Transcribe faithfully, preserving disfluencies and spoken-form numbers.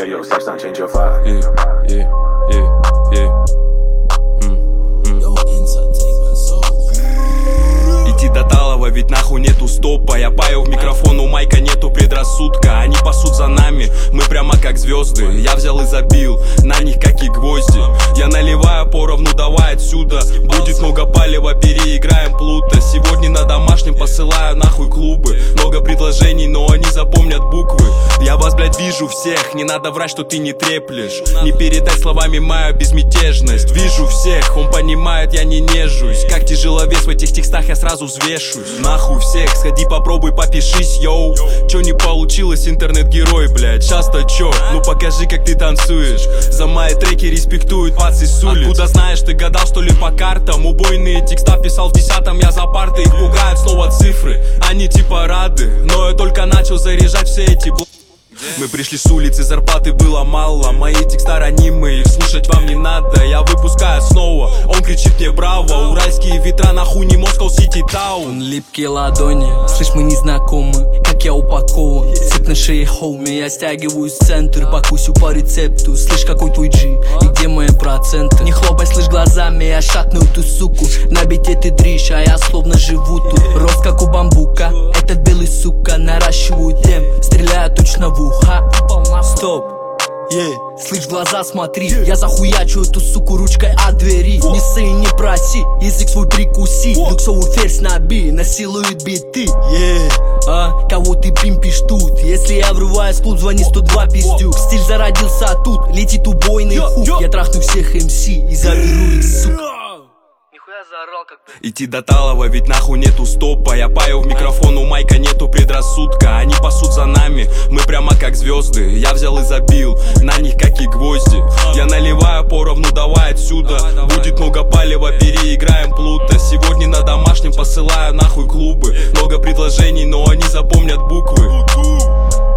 Hey yo, stop, stop, change your vibe. Yeah, yeah, yeah, yeah. Идти до Талова, ведь нахуй нету стопа. Я пою в микрофон, у майка нету предрассудка. Они пасут за нами, мы прямо как звезды. Я взял и забил, на них как и гвозди. Я наливаю поровну, давай отсюда. Будет много палева, переиграем плута. Сегодня на домашнем посылаю нахуй клубы. Много предложений, но они запомнят буквы. Я вас, блядь, вижу всех, не надо врать, что ты не треплешь. Не передать словами мою безмятежность. Вижу всех, он понимает, я не нежусь. Как тяжеловес в этих текстах, я сразу взвешусь. Нахуй всех, сходи попробуй, попишись, йоу. Чё не получилось, интернет-герой, блядь. Часто чё? Ну покажи, как ты танцуешь. За мои треки респектуют пацы с улиц. Откуда знаешь, ты гадал, что ли, по картам? Убойные текста писал в десятом, я за партой. Их пугают снова цифры, они типа рады. Но я только начал заряжать все эти бл... Мы пришли с улицы, зарплаты было мало. Мои текста ранимые, их слушать вам не надо. Я выпускаю снова, он кричит мне браво. Уральские ветра, нахуй не Москва Сити Таун. Липкие ладони, слышь, мы не знакомы. Как я упакован, цепь на шее хоуми. Я стягиваюсь в центр, покусю по рецепту. Слышь, какой твой джи, и где мои проценты? Не хлопай, слышь, глазами, я шатну эту суку. На бите ты дрищ, а я словно живу тут. Рост как у бамбука, этот белый сука. Наращиваю темп, стреляю точно в ухо. Стоп, yeah. Слышь, в глаза смотри, я захуячу эту суку ручкой от двери. Не ссы и не проси, язык свой прикуси. Люксовый ферзь наби, насилует биты, yeah. А, кого ты пимпишь тут? Если я врываюсь в клуб, звони сто два пиздюк. Стиль зародился тут, летит убойный хук. Я трахну всех эм си и заберу их, сука. Идти до Талова, ведь нахуй нету стопа. Я пою в микрофон, у майка нету предрассудка. Они пасут за нами, мы прямо как звезды. Я взял и забил, на них как и гвозди. Я наливаю поровну, давай отсюда. Будет много палева, переиграем плута. Сегодня на домашнем посылаю нахуй клубы. Много предложений, но они запомнят буквы.